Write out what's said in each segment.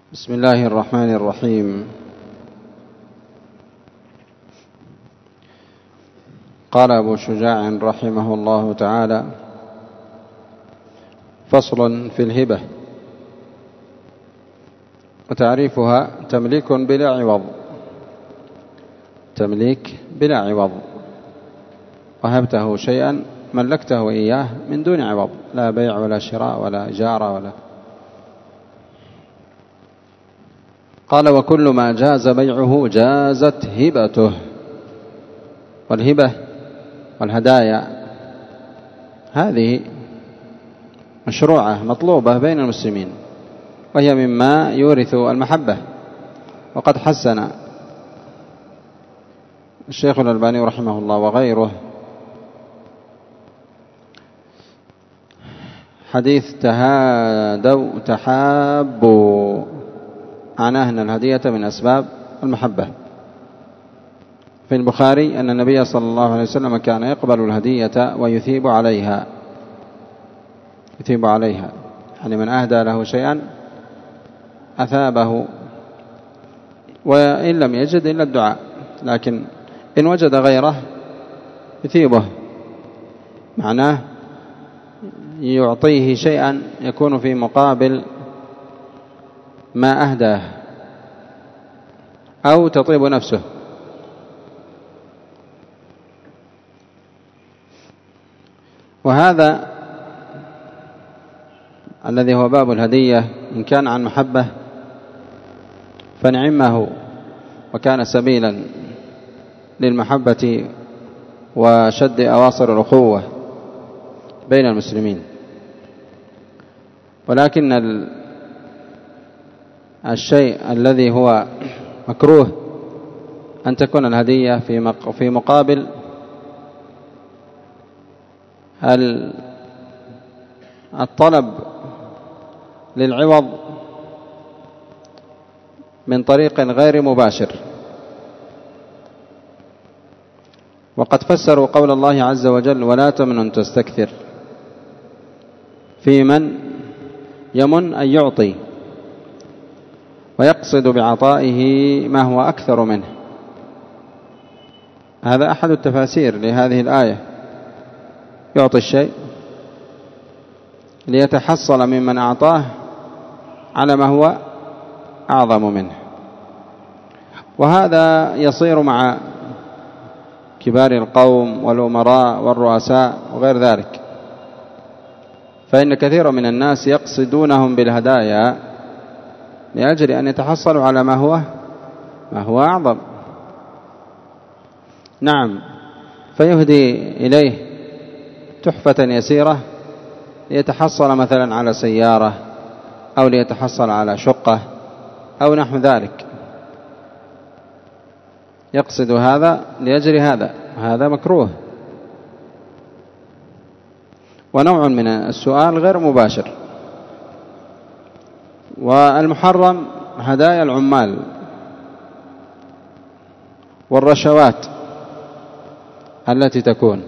بسم الله الرحمن الرحيم. قال أبو شجاع رحمه الله تعالى: فصل في الهبة. وتعريفها تمليك بلا عوض، تمليك بلا عوض، وهبته شيئا ملكته إياه من دون عوض، لا بيع ولا شراء ولا إجارة ولا. قال: وكل ما جاز بيعه جازت هبته. والهبة والهدايا هذه مشروعة مطلوبة بين المسلمين، وهي مما يورث المحبة. وقد حسن الشيخ الألباني رحمه الله وغيره حديث تهادوا تحابوا، معناه أن الهدية من أسباب المحبة. في البخاري أن النبي صلى الله عليه وسلم كان يقبل الهدية ويثيب عليها، يثيب عليها يعني من أهدى له شيئا أثابه، وإن لم يجد إلا الدعاء، لكن إن وجد غيره يثيبه، معناه يعطيه شيئا يكون في مقابل ما أهداه أو تطيب نفسه. وهذا الذي هو باب الهدية إن كان عن محبة فنعمه، وكان سبيلا للمحبة وشد أواصر الأخوة بين المسلمين. ولكن الشيء الذي هو مكروه أن تكون الهدية في مقابل الطلب للعوض من طريق غير مباشر. وقد فسروا قول الله عز وجل: ولا تمنن تستكثر، في من يمن أن يعطي ويقصد بعطائه ما هو أكثر منه. هذا أحد التفاسير لهذه الآية، يعطي الشيء ليتحصل ممن أعطاه على ما هو أعظم منه. وهذا يصير مع كبار القوم والأمراء والرؤساء وغير ذلك، فإن كثير من الناس يقصدونهم بالهدايا لأجل أن يتحصلوا على ما هو أعظم. نعم، فيهدي إليه تحفة يسيرة ليتحصل مثلا على سيارة، أو ليتحصل على شقة أو نحو ذلك، يقصد هذا لأجل هذا مكروه. ونوع من السؤال غير مباشر. والمحرم هدايا العمال والرشوات التي تكون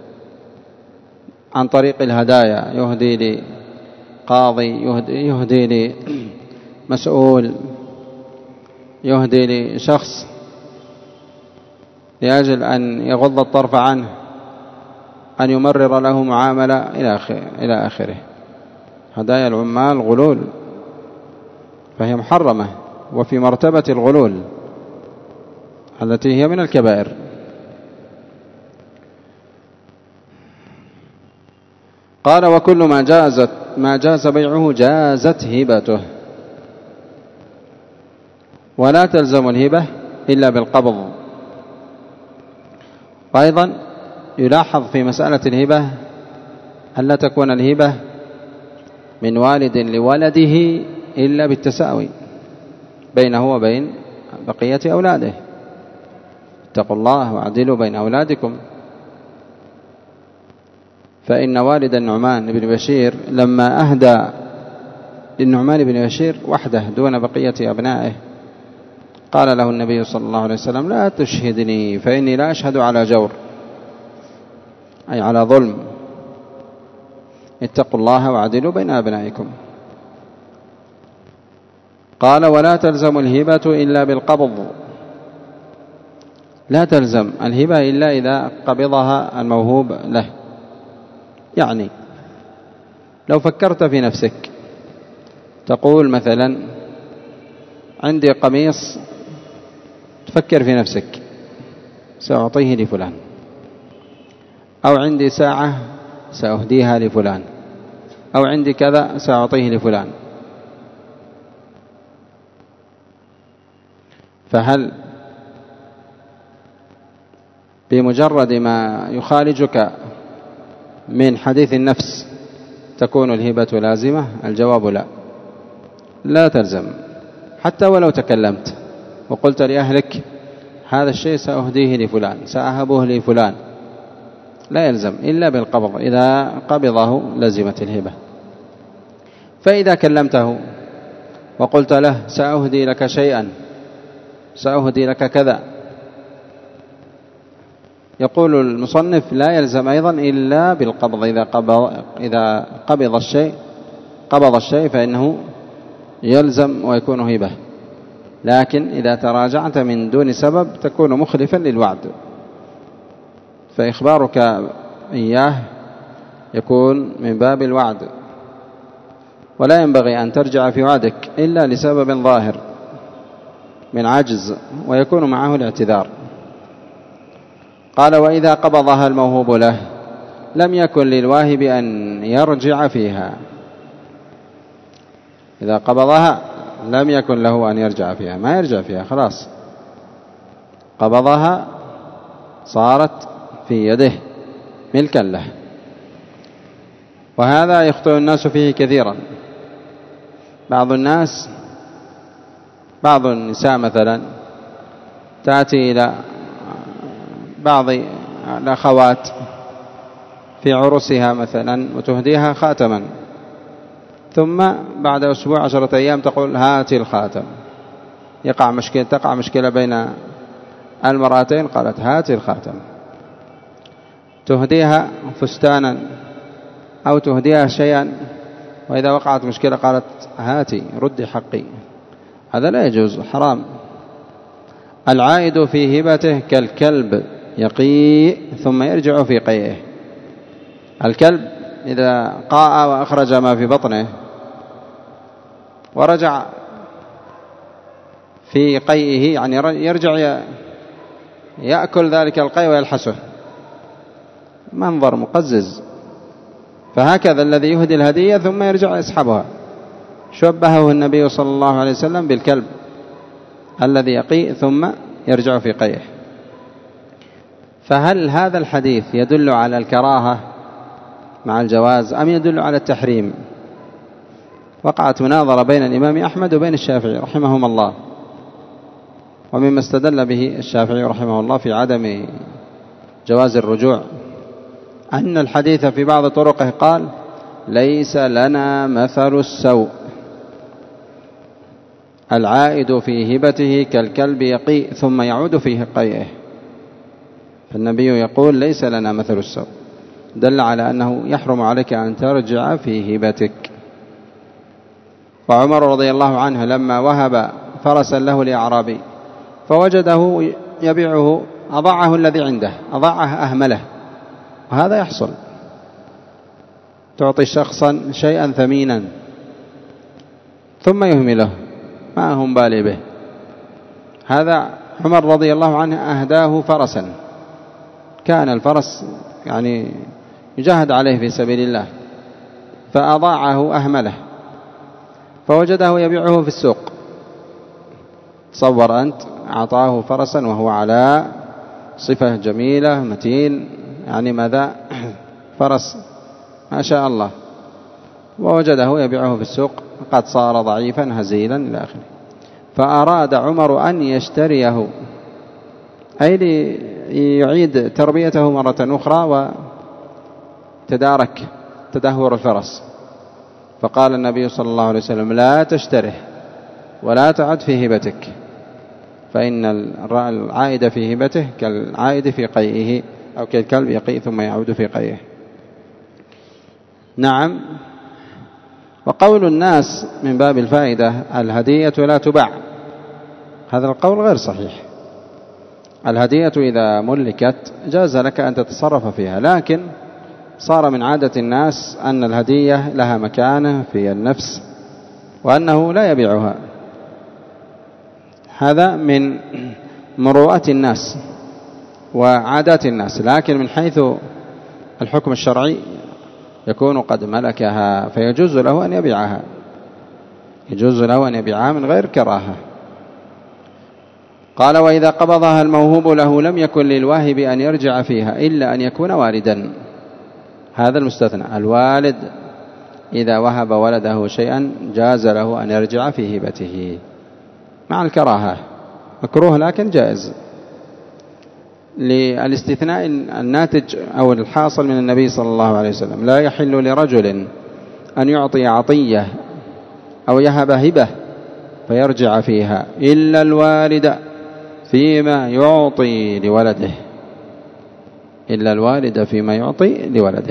عن طريق الهدايا، يهدي لقاضي، يهدي لمسؤول، يهدي لشخص لأجل أن يغض الطرف عنه، أن يمرر له معاملة إلى آخره. هدايا العمال غلول، فهي محرمة وفي مرتبة الغلول التي هي من الكبائر. قال: وكل ما جاز بيعه جازت هبته. ولا تلزم الهبة إلا بالقبض. وأيضا يلاحظ في مسألة الهبة ألا تكون الهبة من والد لولده إلا بالتساوي بينه وبين بقية أولاده. اتقوا الله واعدلوا بين أولادكم. فإن والد النعمان بن بشير لما أهدى للنعمان بن بشير وحده دون بقية أبنائه، قال له النبي صلى الله عليه وسلم: لا تشهدني فإني لا أشهد على جور، أي على ظلم. اتقوا الله واعدلوا بين أبنائكم. قال ولا تلزم الهبة إلا بالقبض. لا تلزم الهبة إلا إذا قبضها الموهوب له. يعني لو فكرت في نفسك تقول مثلا عندي قميص، تفكر في نفسك سأعطيه لفلان، أو عندي ساعة سأهديها لفلان، أو عندي كذا سأعطيه لفلان، فهل بمجرد ما يخالجك من حديث النفس تكون الهبة لازمة؟ الجواب لا، لا تلزم. حتى ولو تكلمت وقلت لأهلك هذا الشيء سأهديه لفلان، سأهبه لفلان، لا يلزم إلا بالقبض. إذا قبضه لزمت الهبة. فإذا كلمته وقلت له سأهدي لك شيئا، سأهدي لك كذا، يقول المصنف لا يلزم أيضا إلا بالقبض. إذا قبض الشيء فإنه يلزم ويكون هبة. لكن إذا تراجعت من دون سبب تكون مخلفا للوعد، فإخبارك إياه يكون من باب الوعد، ولا ينبغي أن ترجع في وعدك إلا لسبب ظاهر من عجز، ويكون معه الاعتذار. قال وإذا قبضها الموهوب له لم يكن للواهب أن يرجع فيها. إذا قبضها لم يكن له أن يرجع فيها، ما يرجع فيها، خلاص قبضها صارت في يده ملكا له. وهذا يخطئ الناس فيه كثيرا. بعض النساء مثلا تأتي إلى بعض الأخوات في عرسها مثلا وتهديها خاتما، ثم بعد أسبوع 10 أيام تقول هاتي الخاتم. تقع مشكلة بين المرأتين، قالت هاتي الخاتم. تهديها فستانا أو تهديها شيئا، وإذا وقعت مشكلة قالت هاتي ردي حقي. هذا لا يجوز، حرام. العائد في هبته كالكلب يقيء ثم يرجع في قيئه. الكلب إذا قاء وأخرج ما في بطنه ورجع في قيئه، يعني يرجع يأكل ذلك القيء ويلحسه، منظر مقزز. فهكذا الذي يهدي الهدية ثم يرجع يسحبها، شبهه النبي صلى الله عليه وسلم بالكلب الذي يقيء ثم يرجع في قيئه. فهل هذا الحديث يدل على الكراهة مع الجواز أم يدل على التحريم؟ وقعت مناظرة بين الإمام أحمد وبين الشافعي رحمهما الله. ومما استدل به الشافعي رحمه الله في عدم جواز الرجوع أن الحديث في بعض طرقه قال ليس لنا مثل السوء، العائد في هبته كالكلب يقيء ثم يعود في قيئه. فالنبي يقول ليس لنا مثل السوء، دل على أنه يحرم عليك أن ترجع في هبتك. وعمر رضي الله عنه لما وهب فرسا له لأعرابي فوجده يبيعه، أضاعه الذي عنده، أضاعه أهمله. وهذا يحصل، تعطي شخصا شيئا ثمينا ثم يهمله، ما هم بالي به. هذا عمر رضي الله عنه أهداه فرسا، كان الفرس يعني يجاهد عليه في سبيل الله، فأضاعه أهمله، فوجده يبيعه في السوق. تصور أنت أعطاه فرسا وهو على صفة جميلة متين، يعني ماذا فرس ما شاء الله، ووجده يبيعه في السوق قد صار ضعيفا هزيلا إلى آخره. فأراد عمر أن يشتريه، أي ليعيد تربيته مرة أخرى وتدارك تدهور الفرس. فقال النبي صلى الله عليه وسلم لا تشتره ولا تعد في هبتك، فإن العائد في هبته كالعائد في قيئه، أو كالكلب يقيء ثم يعود في قيئه. نعم. وقول الناس من باب الفائدة الهدية لا تباع، هذا القول غير صحيح. الهدية إذا ملكت جاز لك أن تتصرف فيها، لكن صار من عادة الناس أن الهدية لها مكانة في النفس وأنه لا يبيعها. هذا من مروءة الناس وعادات الناس، لكن من حيث الحكم الشرعي يكون قد ملكها فيجوز له أن يبيعها، يجوز له أن يبيعها من غير كراهة. قال: وإذا قبضها الموهوب له لم يكن للواهب أن يرجع فيها إلا أن يكون والدا. هذا المستثنى، الوالد إذا وهب ولده شيئا جاز له أن يرجع في هبته مع الكراهة، مكروه لكن جائز، للاستثناء الناتج أو الحاصل من النبي صلى الله عليه وسلم: لا يحل لرجل أن يعطي عطية أو يهب هبة فيرجع فيها إلا الوالد فيما يعطي لولده، إلا الوالد فيما يعطي لولده.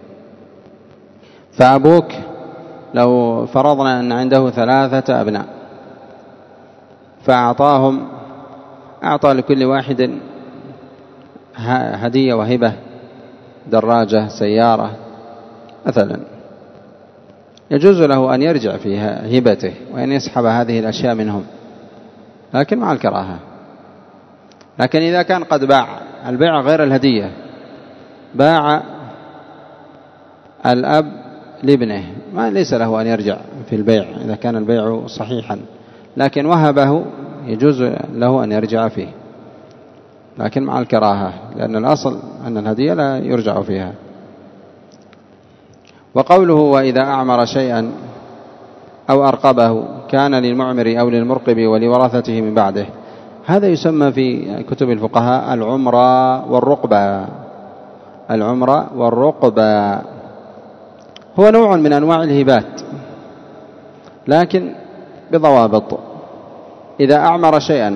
فأبوك لو فرضنا أن عنده 3 أبناء فأعطاهم، أعطى لكل واحد هدية وهبة، دراجة، سيارة مثلا، يجوز له أن يرجع فيها هبته وأن يسحب هذه الأشياء منهم، لكن مع الكراهة. لكن إذا كان قد باع، البيع غير الهدية، باع الأب لابنه، ما ليس له أن يرجع في البيع إذا كان البيع صحيحا، لكن وهبه يجوز له أن يرجع فيه، لكن مع الكراهة، لأن الأصل أن الهدية لا يرجع فيها. وقوله: وإذا أعمر شيئا أو أرقبه كان للمعمر أو للمرقب ولورثته من بعده، هذا يسمى في كتب الفقهاء العمرة والرقبة. العمرة والرقبة هو نوع من أنواع الهبات، لكن بضوابط. إذا أعمر شيئا،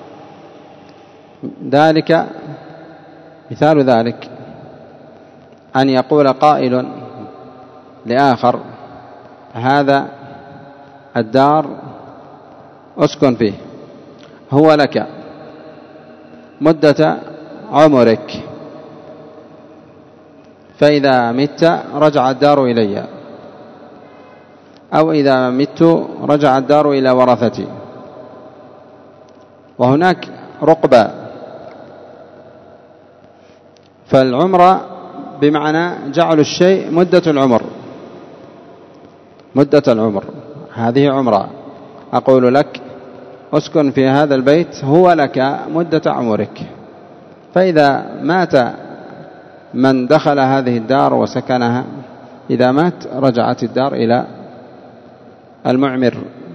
ذلك مثال ذلك أن يقول قائل لآخر: هذا الدار أسكن فيه، هو لك مدة عمرك، فإذا مت رجع الدار إلي، أو إذا مت رجع الدار إلى ورثتي. وهناك رقبة. فالعمرة بمعنى جعل الشيء مدة العمر، مدة العمر، هذه عمرة. أقول لك: أسكن في هذا البيت، هو لك مدة عمرك، فإذا مات من دخل هذه الدار وسكنها، إذا مات رجعت الدار إلى المعمر.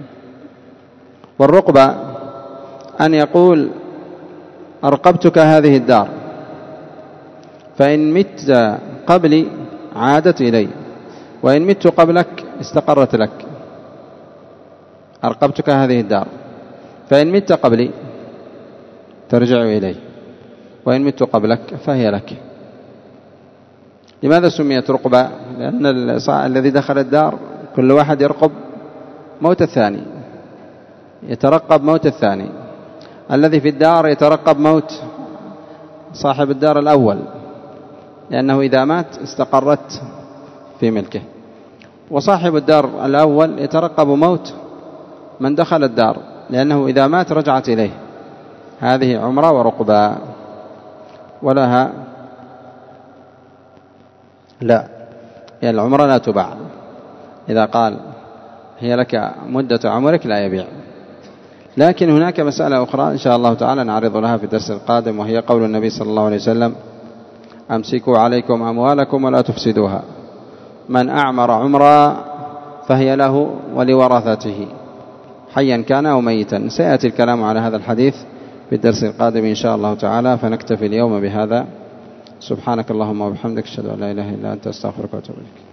والرقبة أن يقول: أرقبتك هذه الدار، فإن مت قبلي عادت إلي، وإن مت قبلك استقرت لك. أرقبتك هذه الدار، فإن مت قبلي ترجع إلي، وإن مت قبلك فهي لك. لماذا سميت رقبة؟ لأن الذي دخل الدار كل واحد يرقب موت الثاني، يترقب موت الثاني. الذي في الدار يترقب موت صاحب الدار الأول، لأنه إذا مات استقرت في ملكه. وصاحب الدار الأول يترقب موت من دخل الدار، لأنه إذا مات رجعت إليه. هذه عمرة ورقبة. ولها لا، يعني العمرة لا تباع. إذا قال هي لك مدة عمرك لا يبيع. لكن هناك مسألة أخرى إن شاء الله تعالى نعرض لها في الدرس القادم، وهي قول النبي صلى الله عليه وسلم: أمسكوا عليكم أموالكم ولا تفسدوها. من أعمر عمرا فهي له ولورثته حيا كان أو ميتا. سيأتي الكلام على هذا الحديث في الدرس القادم إن شاء الله تعالى، فنكتفي اليوم بهذا. سبحانك اللهم وبحمدك، أشهد أن لا إله إلا أنت، أستغفرك وأتوب إليك.